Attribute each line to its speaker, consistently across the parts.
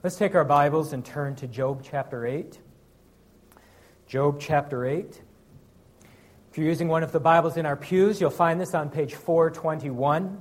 Speaker 1: Let's take our Bibles and turn to Job chapter 8. Job chapter 8. If you're using one of the Bibles in our pews, you'll find this on page 421.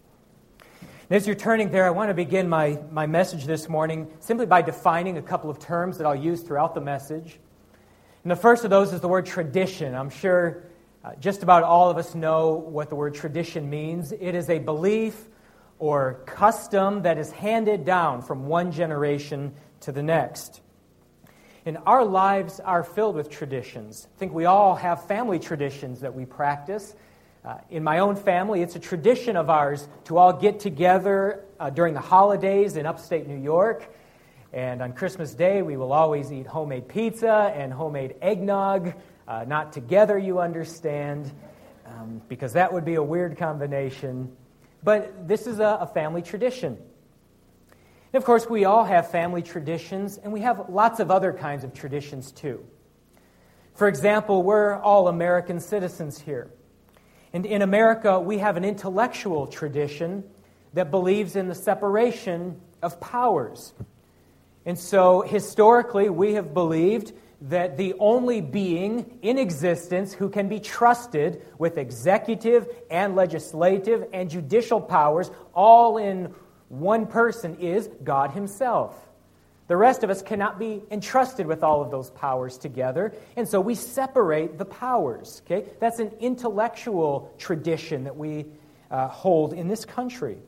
Speaker 1: And as you're turning there, I want to begin my message this morning simply by defining a couple of terms that I'll use throughout the message. And the first of those is the word tradition. I'm sure just about all of us know what the word tradition means. It is a belief or custom that is handed down from one generation to the next. And our lives are filled with traditions. I think we all have family traditions that we practice. In my own family, it's a tradition of ours to all get together during the holidays in upstate New York. And on Christmas Day, we will always eat homemade pizza and homemade eggnog. Not together, you understand, because that would be a weird combination. But this is a family tradition. And of course, we all have family traditions, and we have lots of other kinds of traditions too. For example, we're all American citizens here. And in America, we have an intellectual tradition that believes in the separation of powers. And so, historically, we have believed that the only being in existence who can be trusted with executive and legislative and judicial powers all in one person is God himself. The rest of us cannot be entrusted with all of those powers together, and so we separate the powers. Okay? That's an intellectual tradition that we hold in this country.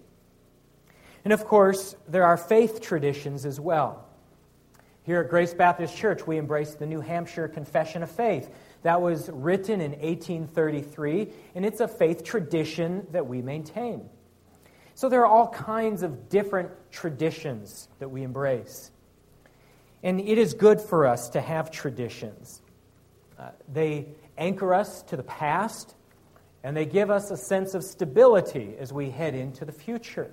Speaker 1: And of course, there are faith traditions as well. Here at Grace Baptist Church, we embrace the New Hampshire Confession of Faith. That was written in 1833, and it's a faith tradition that we maintain. So there are all kinds of different traditions that we embrace. And it is good for us to have traditions. They anchor us to the past, and they give us a sense of stability as we head into the future.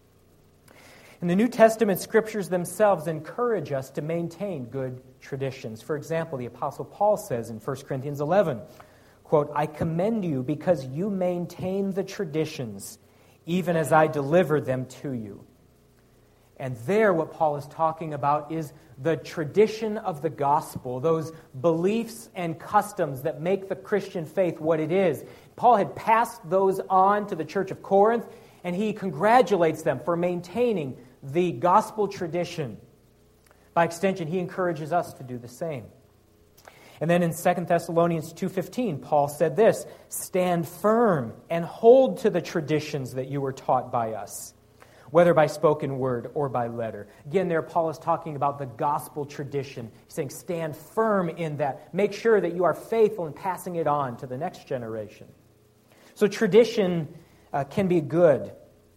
Speaker 1: And the New Testament scriptures themselves encourage us to maintain good traditions. For example, the Apostle Paul says in 1 Corinthians 11, quote, "I commend you because you maintain the traditions, even as I delivered them to you." And there what Paul is talking about is the tradition of the gospel, those beliefs and customs that make the Christian faith what it is. Paul had passed those on to the church of Corinth, and he congratulates them for maintaining the gospel tradition. By extension, he encourages us to do the same. And then in 2 Thessalonians 2:15, Paul said this, "Stand firm and hold to the traditions that you were taught by us, whether by spoken word or by letter." Again, there Paul is talking about the gospel tradition. He's saying stand firm in that. Make sure that you are faithful in passing it on to the next generation. So tradition can be good.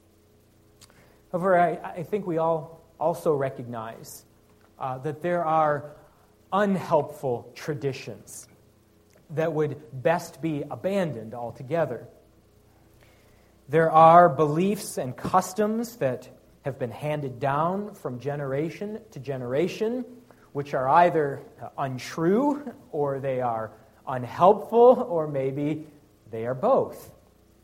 Speaker 1: However, I think we all also recognize that there are unhelpful traditions that would best be abandoned altogether. There are beliefs and customs that have been handed down from generation to generation, which are either untrue, or they are unhelpful, or maybe they are both.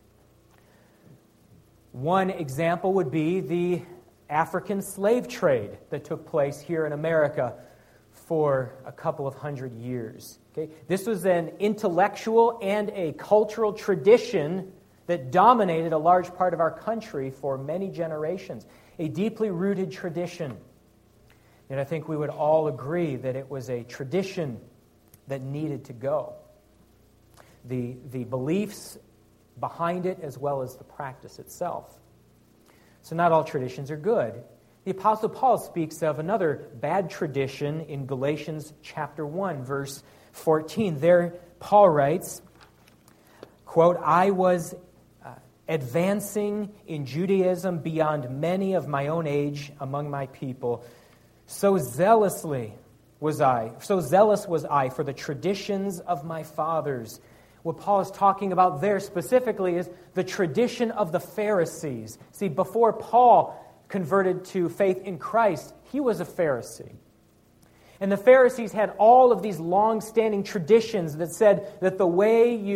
Speaker 1: One example would be the African slave trade that took place here in America for a couple of hundred years. Okay? This was an intellectual and a cultural tradition that dominated a large part of our country for many generations, a deeply rooted tradition. And I think we would all agree that it was a tradition that needed to go. The beliefs behind it as well as the practice itself. So not all traditions are good. The Apostle Paul speaks of another bad tradition in Galatians chapter 1, verse 14. There Paul writes, quote, "I was advancing in Judaism beyond many of my own age among my people. So zealous was I for the traditions of my fathers." What Paul is talking about there specifically is the tradition of the Pharisees. See, before Paul converted to faith in Christ, he was a Pharisee. And the Pharisees had all of these long-standing traditions that said that the way you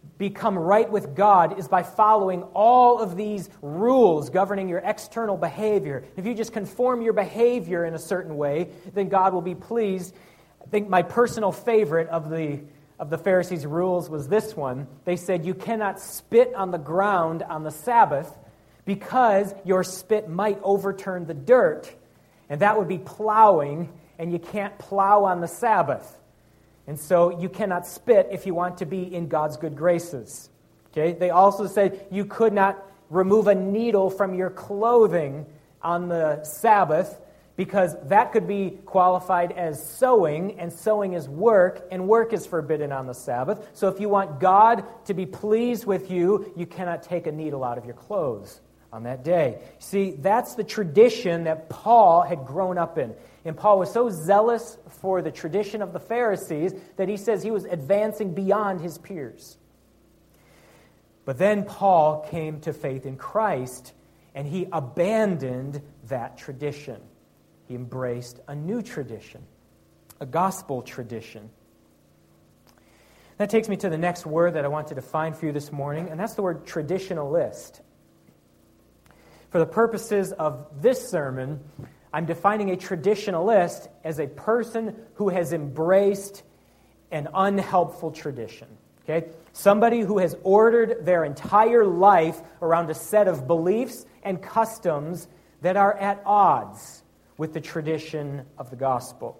Speaker 1: become right with God is by following all of these rules governing your external behavior. If you just conform your behavior in a certain way, then God will be pleased. I think my personal favorite of the Pharisees' rules was this one. They said, you cannot spit on the ground on the Sabbath because your spit might overturn the dirt. And that would be plowing, and you can't plow on the Sabbath. And so you cannot spit if you want to be in God's good graces. Okay? They also said you could not remove a needle from your clothing on the Sabbath because that could be qualified as sewing, and sewing is work, and work is forbidden on the Sabbath. So if you want God to be pleased with you, you cannot take a needle out of your clothes on that day. See, that's the tradition that Paul had grown up in. And Paul was so zealous for the tradition of the Pharisees that he says he was advancing beyond his peers. But then Paul came to faith in Christ, and he abandoned that tradition. He embraced a new tradition, a gospel tradition. That takes me to the next word that I want to define for you this morning, and that's the word traditionalist. For the purposes of this sermon, I'm defining a traditionalist as a person who has embraced an unhelpful tradition. Okay? Somebody who has ordered their entire life around a set of beliefs and customs that are at odds with the tradition of the gospel.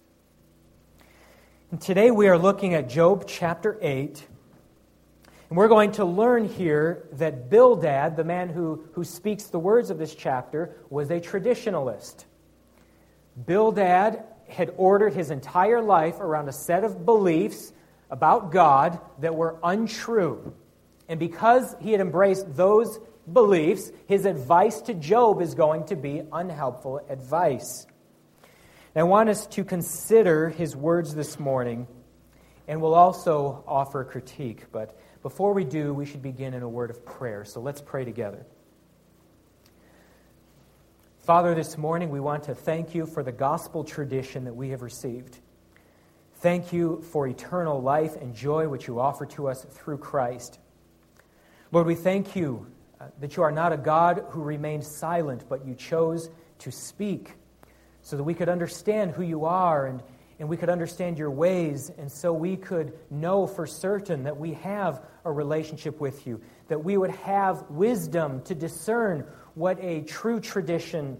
Speaker 1: And today we are looking at Job chapter 8. And we're going to learn here that Bildad, the man who speaks the words of this chapter, was a traditionalist. Bildad had ordered his entire life around a set of beliefs about God that were untrue. And because he had embraced those beliefs, his advice to Job is going to be unhelpful advice. And I want us to consider his words this morning, and we'll also offer a critique. But before we do, we should begin in a word of prayer. So let's pray together. Father, this morning we want to thank you for the gospel tradition that we have received. Thank you for eternal life and joy which you offer to us through Christ. Lord, we thank you that you are not a God who remained silent, but you chose to speak so that we could understand who you are and we could understand your ways, and so we could know for certain that we have a relationship with you, that we would have wisdom to discern what the true tradition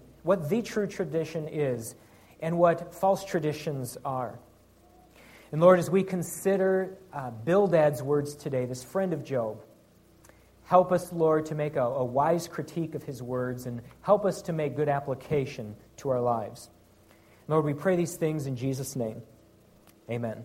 Speaker 1: is, and what false traditions are. And Lord, as we consider Bildad's words today, this friend of Job, help us, Lord, to make a wise critique of his words, and help us to make good application to our lives. Lord, we pray these things in Jesus' name. Amen.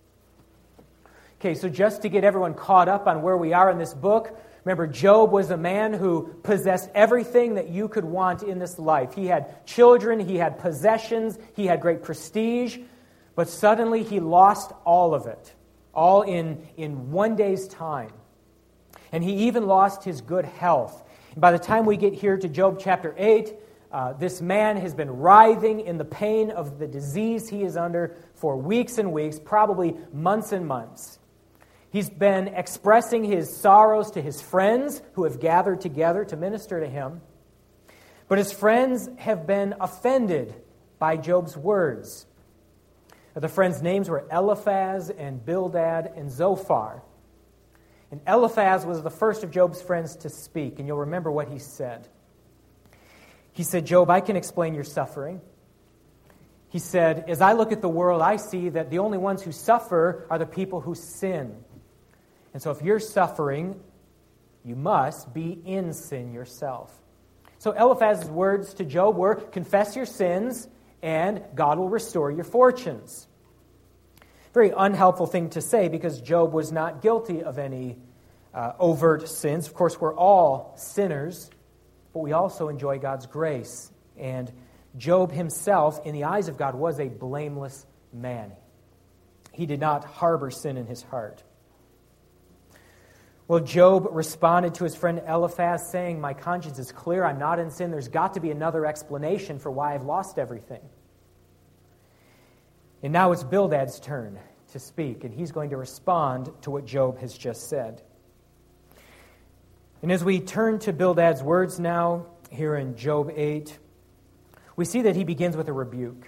Speaker 1: Okay, so just to get everyone caught up on where we are in this book, remember, Job was a man who possessed everything that you could want in this life. He had children, he had possessions, he had great prestige, but suddenly he lost all of it, all in one day's time. And he even lost his good health. And by the time we get here to Job chapter 8, this man has been writhing in the pain of the disease he is under for weeks and weeks, probably months and months. He's been expressing his sorrows to his friends who have gathered together to minister to him. But his friends have been offended by Job's words. The friends' names were Eliphaz and Bildad and Zophar. And Eliphaz was the first of Job's friends to speak, and you'll remember what he said. He said, Job, I can explain your suffering. He said, as I look at the world, I see that the only ones who suffer are the people who sin. And so if you're suffering, you must be in sin yourself. So Eliphaz's words to Job were, confess your sins, and God will restore your fortunes. Very unhelpful thing to say, because Job was not guilty of any overt sins. Of course, we're all sinners, but we also enjoy God's grace. And Job himself, in the eyes of God, was a blameless man. He did not harbor sin in his heart. Well, Job responded to his friend Eliphaz saying, my conscience is clear, I'm not in sin, there's got to be another explanation for why I've lost everything. And now it's Bildad's turn to speak, and he's going to respond to what Job has just said. And as we turn to Bildad's words now, here in Job 8, we see that he begins with a rebuke.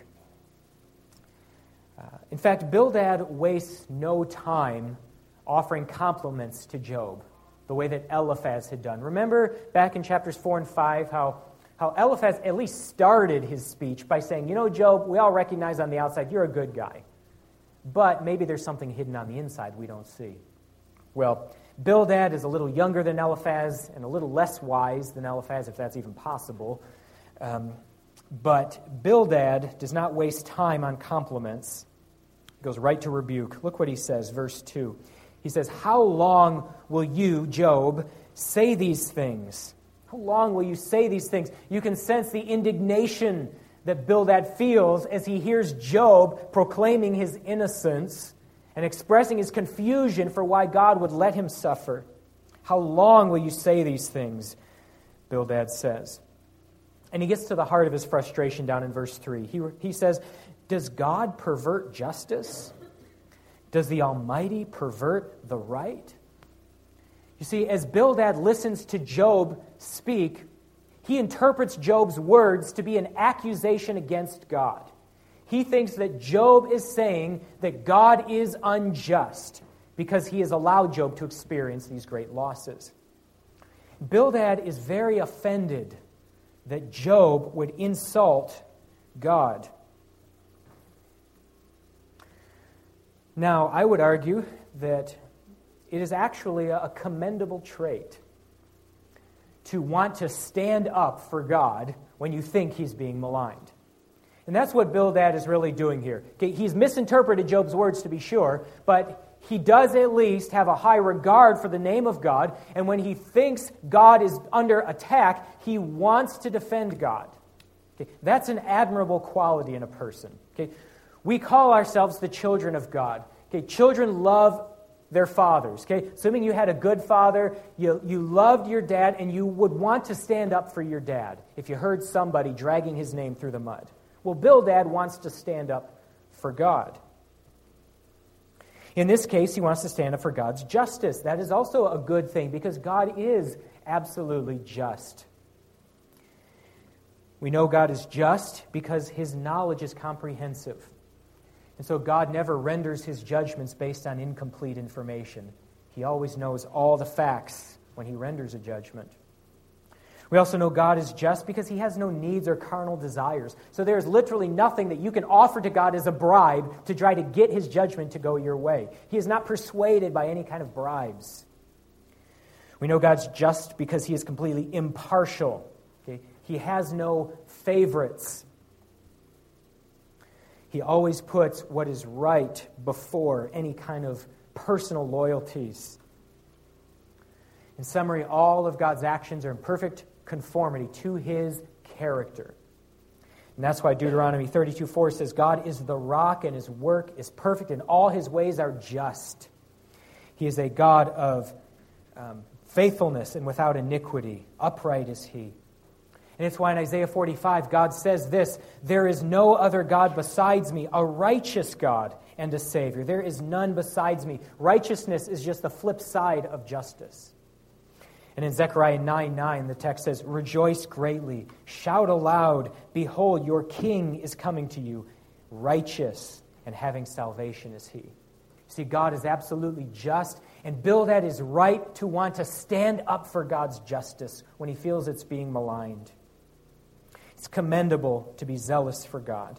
Speaker 1: In fact, Bildad wastes no time offering compliments to Job, the way that Eliphaz had done. Remember back in chapters 4 and 5 how Eliphaz at least started his speech by saying, Job, we all recognize on the outside you're a good guy, but maybe there's something hidden on the inside we don't see. Well, Bildad is a little younger than Eliphaz and a little less wise than Eliphaz, if that's even possible. But Bildad does not waste time on compliments. He goes right to rebuke. Look what he says, verse 2. He says, "How long will you, Job, say these things?" How long will you say these things? You can sense the indignation that Bildad feels as he hears Job proclaiming his innocence and expressing his confusion for why God would let him suffer. How long will you say these things? Bildad says. And he gets to the heart of his frustration down in verse 3. He says, "Does God pervert justice? Does the Almighty pervert the right?" You see, as Bildad listens to Job speak, he interprets Job's words to be an accusation against God. He thinks that Job is saying that God is unjust because he has allowed Job to experience these great losses. Bildad is very offended that Job would insult God. Now, I would argue that it is actually a commendable trait to want to stand up for God when you think he's being maligned. And that's what Bildad is really doing here. Okay, he's misinterpreted Job's words, to be sure, but he does at least have a high regard for the name of God, and when he thinks God is under attack, he wants to defend God. Okay, that's an admirable quality in a person. Okay, we call ourselves the children of God. Okay, children love their fathers. Okay, assuming you had a good father, you loved your dad, and you would want to stand up for your dad if you heard somebody dragging his name through the mud. Well, Bildad wants to stand up for God. In this case, he wants to stand up for God's justice. That is also a good thing because God is absolutely just. We know God is just because his knowledge is comprehensive. And so God never renders his judgments based on incomplete information. He always knows all the facts when he renders a judgment. We also know God is just because he has no needs or carnal desires. So there is literally nothing that you can offer to God as a bribe to try to get his judgment to go your way. He is not persuaded by any kind of bribes. We know God's just because he is completely impartial. Okay? He has no favorites. He always puts what is right before any kind of personal loyalties. In summary, all of God's actions are in perfect conformity to his character. And that's why Deuteronomy 32:4 says, God is the rock and his work is perfect and all his ways are just. He is a God of faithfulness and without iniquity. Upright is he. And it's why in Isaiah 45, God says this, "There is no other God besides me, a righteous God and a Savior. There is none besides me." Righteousness is just the flip side of justice. And in Zechariah 9:9, the text says, "Rejoice greatly, shout aloud, behold, your king is coming to you, righteous and having salvation is he." See, God is absolutely just, and Bildad is right to want to stand up for God's justice when he feels it's being maligned. It's commendable to be zealous for God.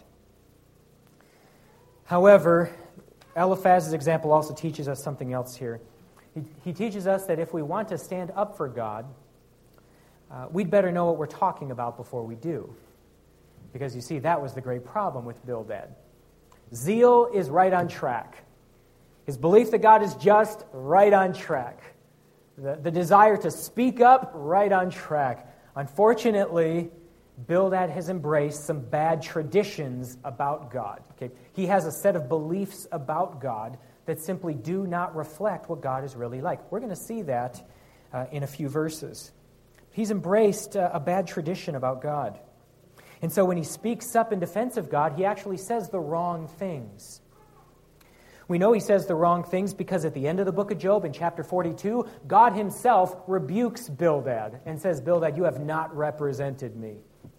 Speaker 1: However, Eliphaz's example also teaches us something else here. He teaches us that if we want to stand up for God, we'd better know what we're talking about before we do. Because you see, that was the great problem with Bildad. Zeal is right on track. His belief that God is just, right on track. The desire to speak up, right on track. Unfortunately, Bildad has embraced some bad traditions about God. Okay? He has a set of beliefs about God that simply do not reflect what God is really like. We're going to see that in a few verses. He's embraced a bad tradition about God. And so when he speaks up in defense of God, he actually says the wrong things. We know he says the wrong things because at the end of the book of Job, in chapter 42, God himself rebukes Bildad and says, Bildad, you have not represented me.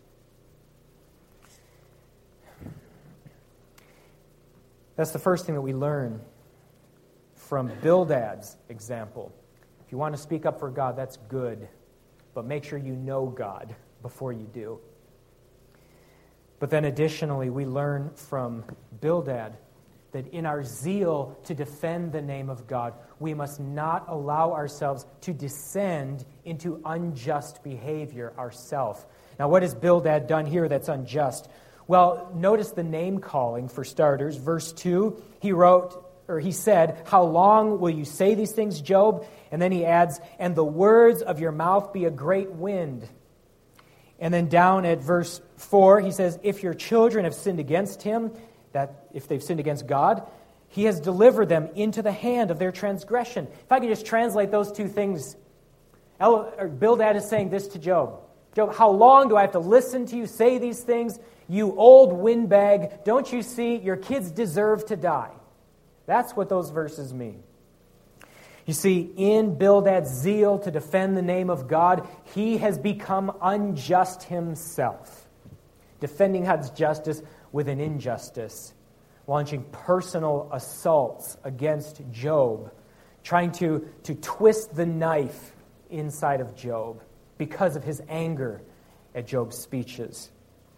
Speaker 1: That's the first thing that we learn from Bildad's example. If you want to speak up for God, that's good, but make sure you know God before you do. But then additionally, we learn from Bildad that in our zeal to defend the name of God, we must not allow ourselves to descend into unjust behavior ourselves. Now, what has Bildad done here that's unjust? Well, notice the name calling for starters. Verse 2, he said, how long will you say these things, Job? And then he adds, and the words of your mouth be a great wind. And then down at verse 4, he says, if your children have sinned against him, that if they've sinned against God, he has delivered them into the hand of their transgression. If I could just translate those two things, Bildad is saying this to Job. Job, how long do I have to listen to you say these things? You old windbag, don't you see? Your kids deserve to die. That's what those verses mean. You see, in Bildad's zeal to defend the name of God, he has become unjust himself, defending God's justice with an injustice, launching personal assaults against Job, trying to twist the knife inside of Job because of his anger at Job's speeches.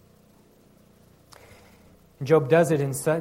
Speaker 1: Bildad does it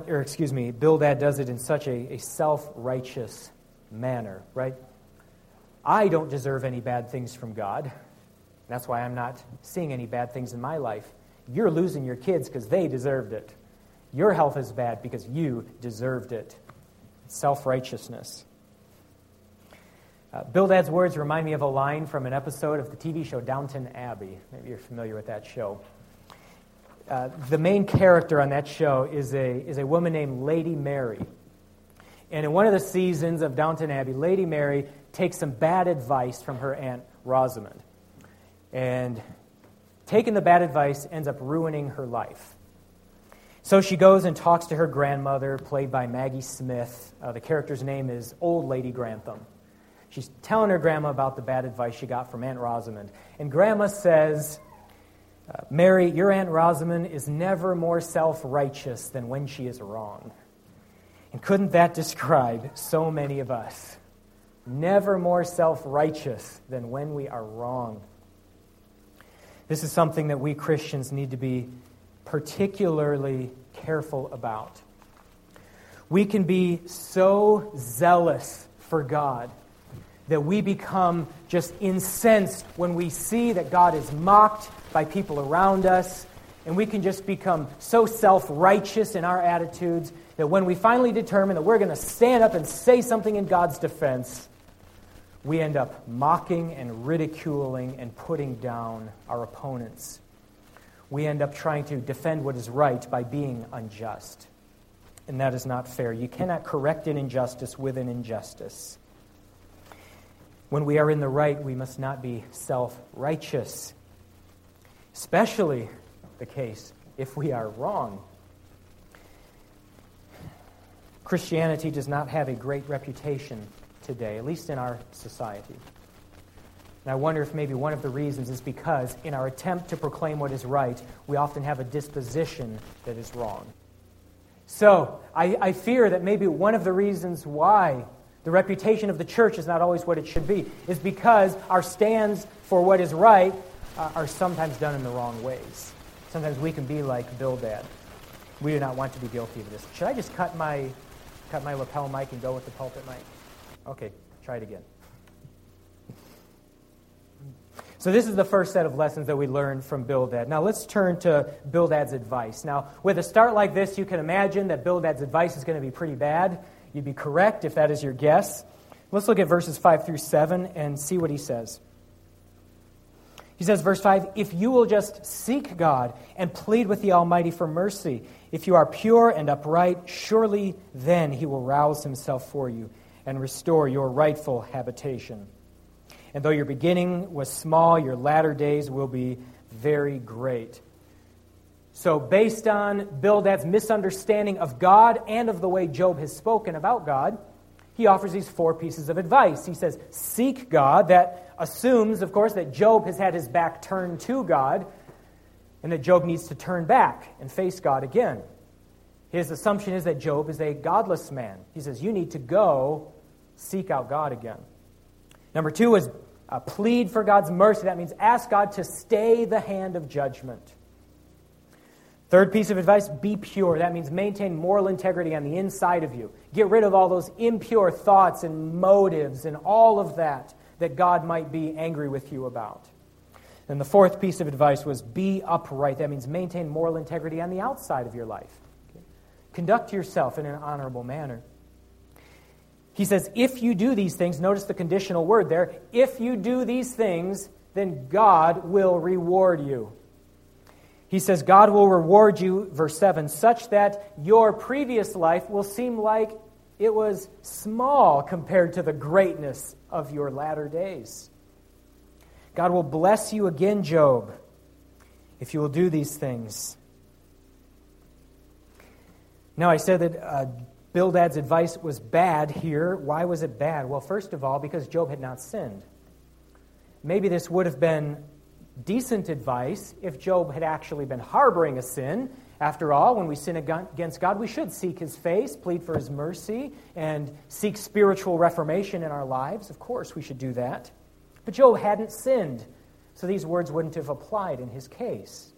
Speaker 1: in such a self-righteous manner, right? I don't deserve any bad things from God. That's why I'm not seeing any bad things in my life. You're losing your kids because they deserved it. Your health is bad because you deserved it. Self-righteousness. Bildad's words remind me of a line from an episode of the TV show Downton Abbey. Maybe you're familiar with that show. The main character on that show is a woman named Lady Mary. And in one of the seasons of Downton Abbey, Lady Mary takes some bad advice from her Aunt Rosamond. And taking the bad advice ends up ruining her life. So she goes and talks to her grandmother, played by Maggie Smith. The character's name is Old Lady Grantham. She's telling her grandma about the bad advice she got from Aunt Rosamond. And grandma says, Mary, your Aunt Rosamond is never more self-righteous than when she is wrong. And couldn't that describe so many of us? Never more self-righteous than when we are wrong. This is something that we Christians need to be particularly careful about. We can be so zealous for God that we become just incensed when we see that God is mocked by people around us, and we can just become so self-righteous in our attitudes that when we finally determine that we're going to stand up and say something in God's defense, we end up mocking and ridiculing and putting down our opponents. We end up trying to defend what is right by being unjust. And that is not fair. You cannot correct an injustice with an injustice. When we are in the right, we must not be self-righteous. Especially the case if we are wrong. Christianity does not have a great reputation today, at least in our society. And I wonder if maybe one of the reasons is because in our attempt to proclaim what is right, we often have a disposition that is wrong. So, I fear that maybe one of the reasons why the reputation of the church is not always what it should be is because our stands for what is right are sometimes done in the wrong ways. Sometimes we can be like Bildad. We do not want to be guilty of this. Should I just cut my lapel mic and go with the pulpit mic? Okay, try it again. So this is the first set of lessons that we learned from Bildad. Now let's turn to Bildad's advice. Now, with a start like this, you can imagine that Bildad's advice is going to be pretty bad. You'd be correct if that is your guess. Let's look at verses 5 through 7 and see what he says. He says, verse 5, if you will just seek God and plead with the Almighty for mercy, if you are pure and upright, surely then he will rouse himself for you and restore your rightful habitation. And though your beginning was small, your latter days will be very great. So based on Bildad's misunderstanding of God and of the way Job has spoken about God, he offers these 4 pieces of advice. He says, seek God. That assumes, of course, that Job has had his back turned to God and that Job needs to turn back and face God again. His assumption is that Job is a godless man. He says, you need to go seek out God again. Number 2 is plead for God's mercy. That means ask God to stay the hand of judgment. 3rd piece of advice, be pure. That means maintain moral integrity on the inside of you. Get rid of all those impure thoughts and motives and all of that God might be angry with you about. And the 4th piece of advice was be upright. That means maintain moral integrity on the outside of your life. Okay? Conduct yourself in an honorable manner. He says, if you do these things, notice the conditional word there, if you do these things, then God will reward you. He says, God will reward you, verse 7, such that your previous life will seem like it was small compared to the greatness of your latter days. God will bless you again, Job, if you will do these things. Now, I said that Bildad's advice was bad here. Why was it bad? Well, first of all, because Job had not sinned. Maybe this would have been decent advice if Job had actually been harboring a sin. After all, when we sin against God, we should seek His face, plead for His mercy, and seek spiritual reformation in our lives. Of course, we should do that. But Job hadn't sinned, so these words wouldn't have applied in his case.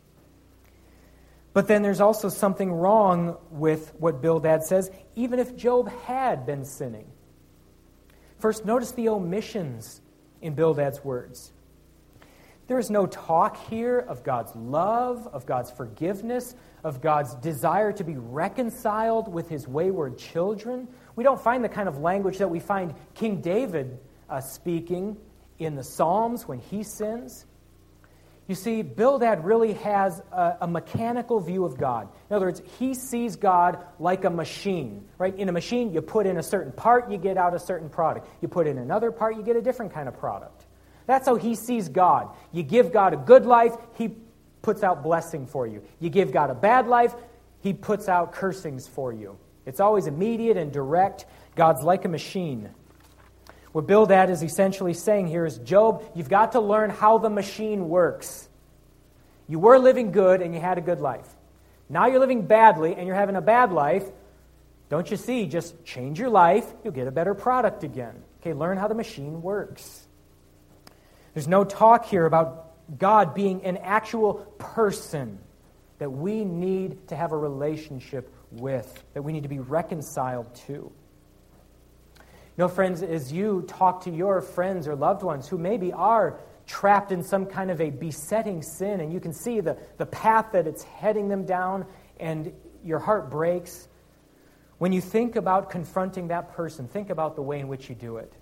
Speaker 1: But then there's also something wrong with what Bildad says, even if Job had been sinning. First, notice the omissions in Bildad's words. There is no talk here of God's love, of God's forgiveness, of God's desire to be reconciled with His wayward children. We don't find the kind of language that we find King David speaking in the Psalms when he sins. You see, Bildad really has a mechanical view of God. In other words, he sees God like a machine, right? In a machine, you put in a certain part, you get out a certain product. You put in another part, you get a different kind of product. That's how he sees God. You give God a good life, He puts out blessing for you. You give God a bad life, He puts out cursings for you. It's always immediate and direct. God's like a machine. What Bildad is essentially saying here is, Job, you've got to learn how the machine works. You were living good and you had a good life. Now you're living badly and you're having a bad life. Don't you see? Just change your life, you'll get a better product again. Okay, learn how the machine works. There's no talk here about God being an actual person that we need to have a relationship with, that we need to be reconciled to. You know, friends, as you talk to your friends or loved ones who maybe are trapped in some kind of a besetting sin, and you can see the path that it's heading them down, and your heart breaks, when you think about confronting that person, think about the way in which you do it.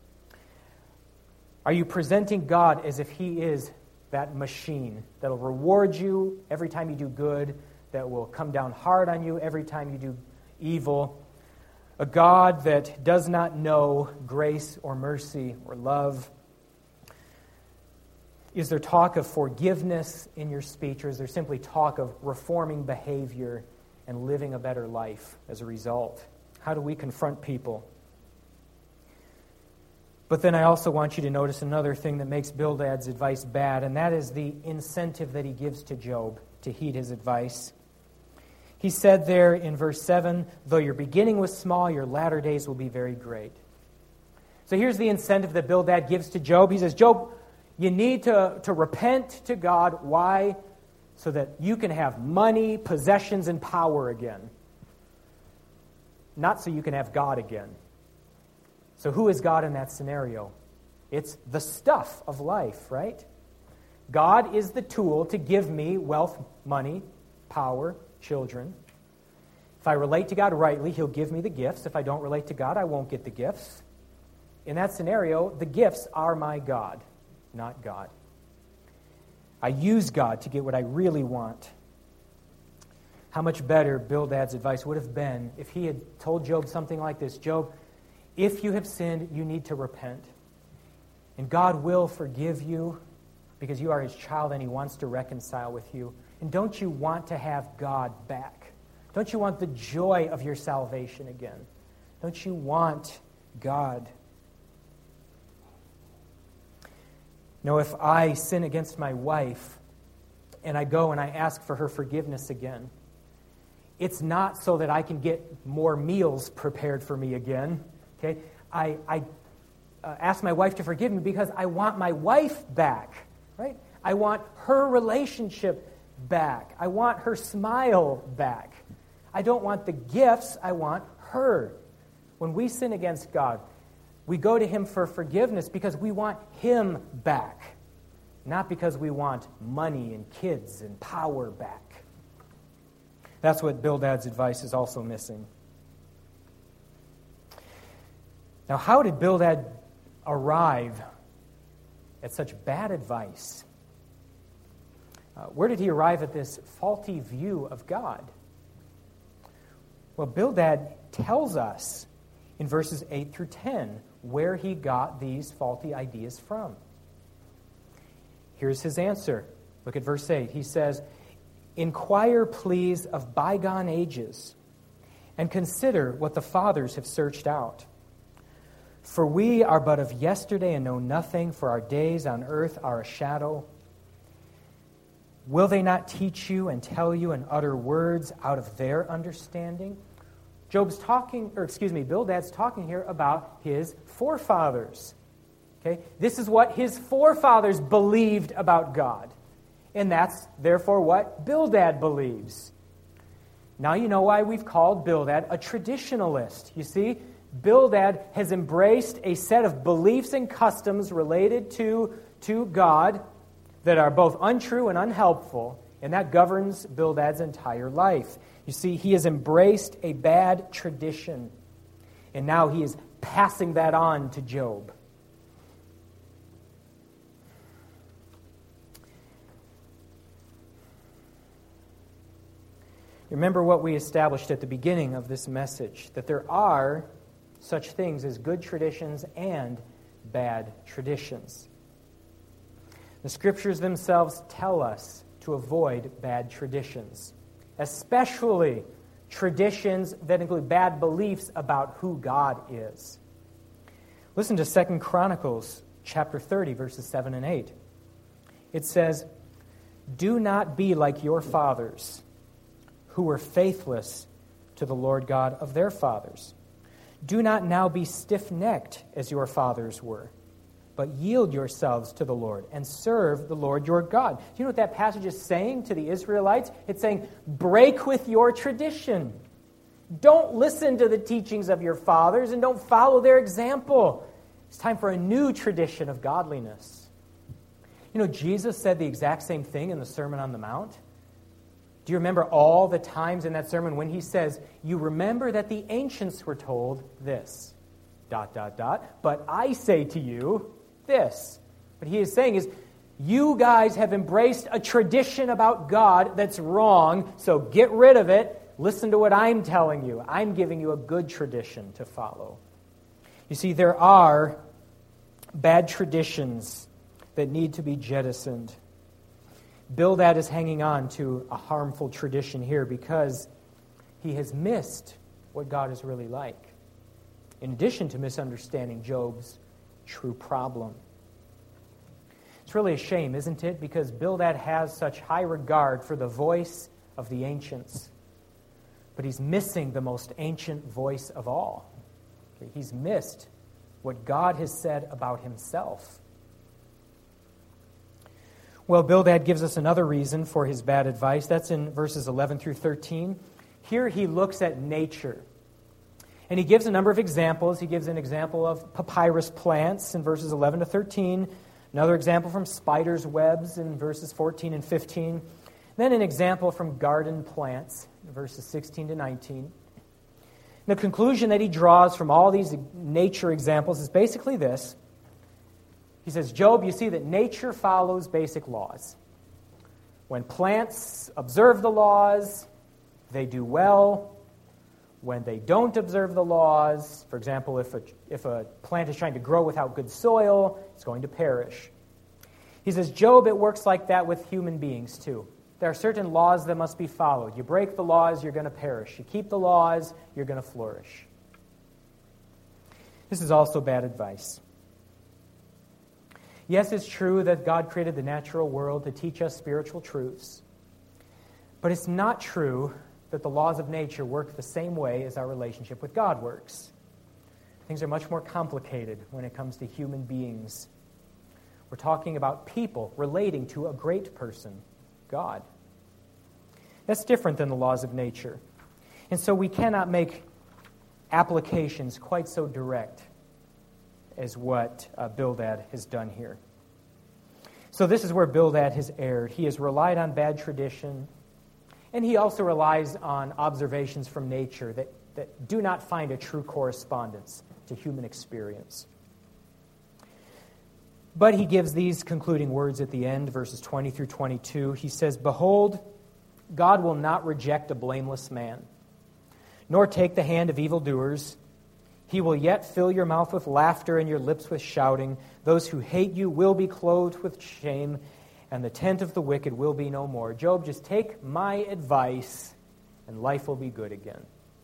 Speaker 1: Are you presenting God as if He is that machine that will reward you every time you do good, that will come down hard on you every time you do evil? A God that does not know grace or mercy or love? Is there talk of forgiveness in your speech, or is there simply talk of reforming behavior and living a better life as a result? How do we confront people? But then I also want you to notice another thing that makes Bildad's advice bad, and that is the incentive that he gives to Job to heed his advice. He said there in verse 7, though your beginning was small, your latter days will be very great. So here's the incentive that Bildad gives to Job. He says, Job, you need to repent to God. Why? So that you can have money, possessions, and power again. Not so you can have God again. So who is God in that scenario? It's the stuff of life, right? God is the tool to give me wealth, money, power, children. If I relate to God rightly, He'll give me the gifts. If I don't relate to God, I won't get the gifts. In that scenario, the gifts are my God, not God. I use God to get what I really want. How much better Bildad's advice would have been if he had told Job something like this: Job, if you have sinned, you need to repent. And God will forgive you because you are His child and He wants to reconcile with you. And don't you want to have God back? Don't you want the joy of your salvation again? Don't you want God? No, if I sin against my wife and I go and I ask for her forgiveness again, it's not so that I can get more meals prepared for me again. Okay, I ask my wife to forgive me because I want my wife back, right? I want her relationship back. I want her smile back. I don't want the gifts, I want her. When we sin against God, we go to Him for forgiveness because we want Him back, not because we want money and kids and power back. That's what Bildad's advice is also missing. Now, how did Bildad arrive at such bad advice? Where did he arrive at this faulty view of God? Well, Bildad tells us in verses 8 through 10 where he got these faulty ideas from. Here's his answer. Look at verse 8. He says, "Inquire, please, of bygone ages, and consider what the fathers have searched out. For we are but of yesterday and know nothing, for our days on earth are a shadow. Will they not teach you and tell you and utter words out of their understanding?" Bildad's talking here about his forefathers. Okay? This is what his forefathers believed about God. And that's therefore what Bildad believes. Now you know why we've called Bildad a traditionalist. You see, Bildad has embraced a set of beliefs and customs related to God that are both untrue and unhelpful, and that governs Bildad's entire life. You see, he has embraced a bad tradition, and now he is passing that on to Job. Remember what we established at the beginning of this message, that there are such things as good traditions and bad traditions. The Scriptures themselves tell us to avoid bad traditions, especially traditions that include bad beliefs about who God is. Listen to 2 Chronicles chapter 30, verses 7 and 8. It says, "Do not be like your fathers, who were faithless to the Lord God of their fathers. Do not now be stiff-necked as your fathers were, but yield yourselves to the Lord and serve the Lord your God." Do you know what that passage is saying to the Israelites? It's saying, break with your tradition. Don't listen to the teachings of your fathers and don't follow their example. It's time for a new tradition of godliness. You know, Jesus said the exact same thing in the Sermon on the Mount. Do you remember all the times in that sermon when he says, "You remember that the ancients were told this, ... but I say to you this." What he is saying is, you guys have embraced a tradition about God that's wrong, so get rid of it. Listen to what I'm telling you. I'm giving you a good tradition to follow. You see, there are bad traditions that need to be jettisoned. Bildad is hanging on to a harmful tradition here because he has missed what God is really like, in addition to misunderstanding Job's true problem. It's really a shame, isn't it? Because Bildad has such high regard for the voice of the ancients, but he's missing the most ancient voice of all. Okay, he's missed what God has said about himself. Well, Bildad gives us another reason for his bad advice. That's in verses 11 through 13. Here he looks at nature. And he gives a number of examples. He gives an example of papyrus plants in verses 11 to 13. Another example from spiders' webs in verses 14 and 15. Then an example from garden plants in verses 16 to 19. The conclusion that he draws from all these nature examples is basically this. He says, Job, you see that nature follows basic laws. When plants observe the laws, they do well. When they don't observe the laws, for example, if a plant is trying to grow without good soil, it's going to perish. He says, Job, it works like that with human beings too. There are certain laws that must be followed. You break the laws, you're going to perish. You keep the laws, you're going to flourish. This is also bad advice. Yes, it's true that God created the natural world to teach us spiritual truths. But it's not true that the laws of nature work the same way as our relationship with God works. Things are much more complicated when it comes to human beings. We're talking about people relating to a great person, God. That's different than the laws of nature. And so we cannot make applications quite so direct as what Bildad has done here. So this is where Bildad has erred. He has relied on bad tradition, and he also relies on observations from nature that do not find a true correspondence to human experience. But he gives these concluding words at the end, verses 20 through 22. He says, "Behold, God will not reject a blameless man, nor take the hand of evildoers. He will yet fill your mouth with laughter and your lips with shouting. Those who hate you will be clothed with shame, and the tent of the wicked will be no more." Job, just take my advice, and life will be good again.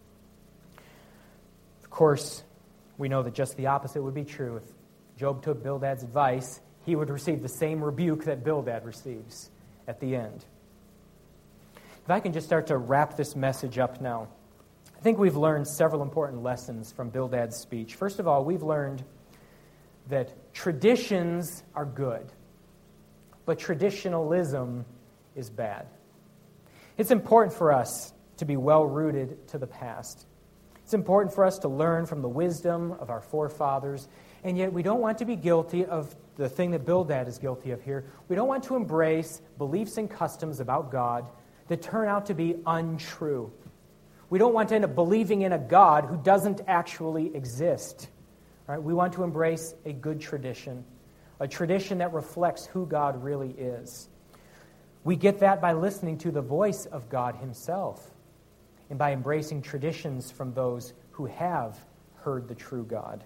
Speaker 1: Of course, we know that just the opposite would be true. If Job took Bildad's advice, he would receive the same rebuke that Bildad receives at the end. If I can just start to wrap this message up now. I think we've learned several important lessons from Bildad's speech. First of all, we've learned that traditions are good, but traditionalism is bad. It's important for us to be well-rooted to the past. It's important for us to learn from the wisdom of our forefathers, and yet we don't want to be guilty of the thing that Bildad is guilty of here. We don't want to embrace beliefs and customs about God that turn out to be untrue. We don't want to end up believing in a God who doesn't actually exist. Right? We want to embrace a good tradition, a tradition that reflects who God really is. We get that by listening to the voice of God himself and by embracing traditions from those who have heard the true God.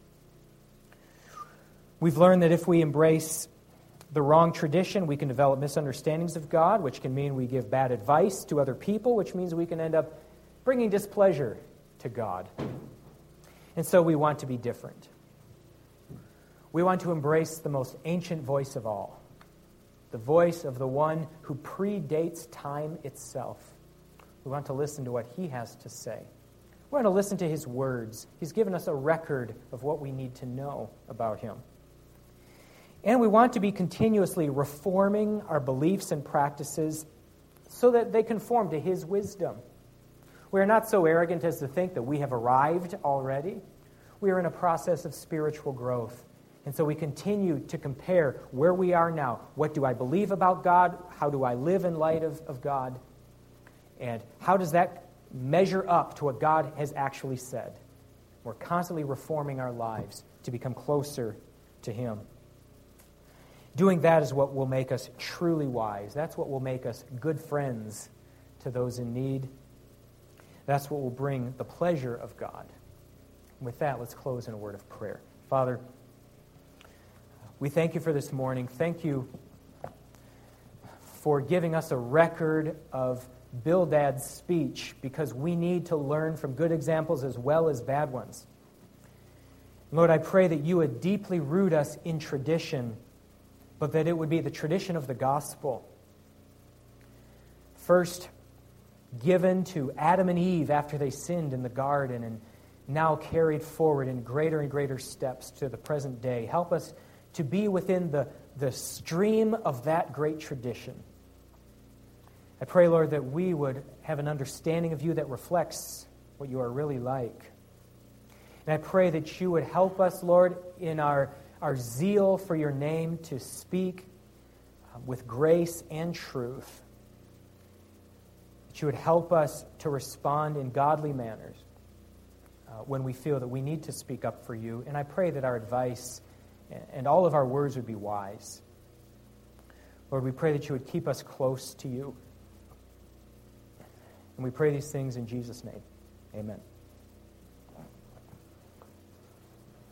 Speaker 1: We've learned that if we embrace the wrong tradition, we can develop misunderstandings of God, which can mean we give bad advice to other people, which means we can end up bringing displeasure to God. And so we want to be different. We want to embrace the most ancient voice of all, the voice of the one who predates time itself. We want to listen to what he has to say. We want to listen to his words. He's given us a record of what we need to know about him. And we want to be continuously reforming our beliefs and practices so that they conform to his wisdom. We are not so arrogant as to think that we have arrived already. We are in a process of spiritual growth. And so we continue to compare where we are now. What do I believe about God? How do I live in light of God? And how does that measure up to what God has actually said? We're constantly reforming our lives to become closer to him. Doing that is what will make us truly wise. That's what will make us good friends to those in need. That's what will bring the pleasure of God. With that, let's close in a word of prayer. Father, we thank you for this morning. Thank you for giving us a record of Bildad's speech, because we need to learn from good examples as well as bad ones. Lord, I pray that you would deeply root us in tradition, but that it would be the tradition of the gospel. First given to Adam and Eve after they sinned in the garden, and now carried forward in greater and greater steps to the present day. Help us to be within the stream of that great tradition. I pray, Lord, that we would have an understanding of you that reflects what you are really like. And I pray that you would help us, Lord, in our zeal for your name to speak with grace and truth. That you would help us to respond in godly manners when we feel that we need to speak up for you. And I pray that our advice and all of our words would be wise. Lord, we pray that you would keep us close to you. And we pray these things in Jesus' name. Amen.